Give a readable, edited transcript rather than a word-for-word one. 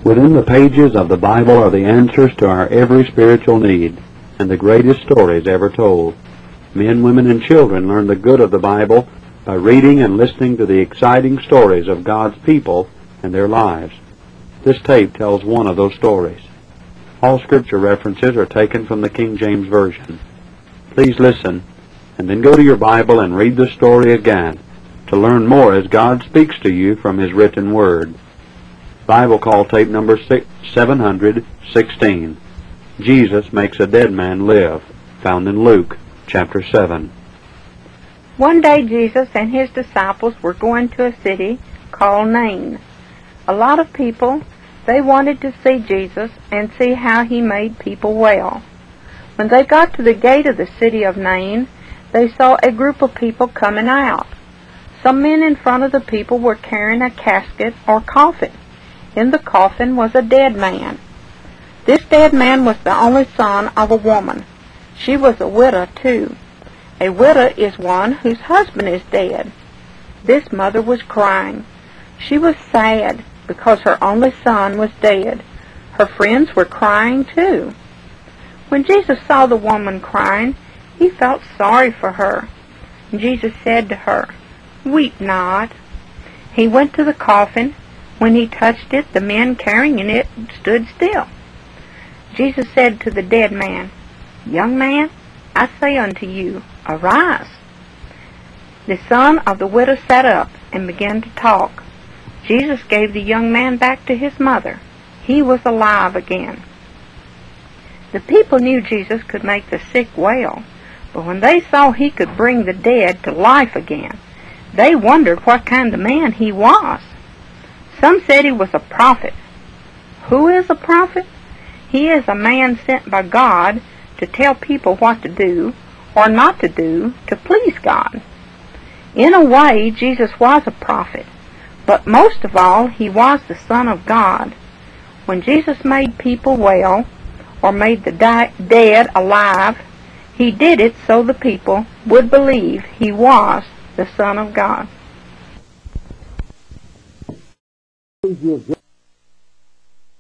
Within the pages of the Bible are the answers to our every spiritual need, and the greatest stories ever told. Men, women, and children learn the good of the Bible by reading and listening to the exciting stories of God's people and their lives. This tape tells one of those stories. All scripture references are taken from the King James Version. Please listen, and then go to your Bible and read the story again to learn more as God speaks to you from His written Word. Bible Call tape number 716. Jesus Makes a Dead Man Live, found in Luke chapter 7. One day Jesus and His disciples were going to a city called Nain. A lot of people, they wanted to see Jesus and see how He made people well. When they got to the gate of the city of Nain, they saw a group of people coming out. Some men in front of the people were carrying a casket or coffin. In the coffin was a dead man. This dead man was the only son of a woman. She was a widow, too. A widow is one whose husband is dead. This mother was crying. She was sad because her only son was dead. Her friends were crying, too. When Jesus saw the woman crying, He felt sorry for her. Jesus said to her, "Weep not." He went to the coffin. When He touched it, the men carrying it stood still. Jesus said to the dead man, "Young man, I say unto you, arise." The son of the widow sat up and began to talk. Jesus gave the young man back to his mother. He was alive again. The people knew Jesus could make the sick well, but when they saw He could bring the dead to life again, they wondered what kind of man He was. Some said He was a prophet. Who is a prophet? He is a man sent by God to tell people what to do or not to do to please God. In a way, Jesus was a prophet, but most of all, He was the Son of God. When Jesus made people well or made the dead alive, He did it so the people would believe He was the Son of God.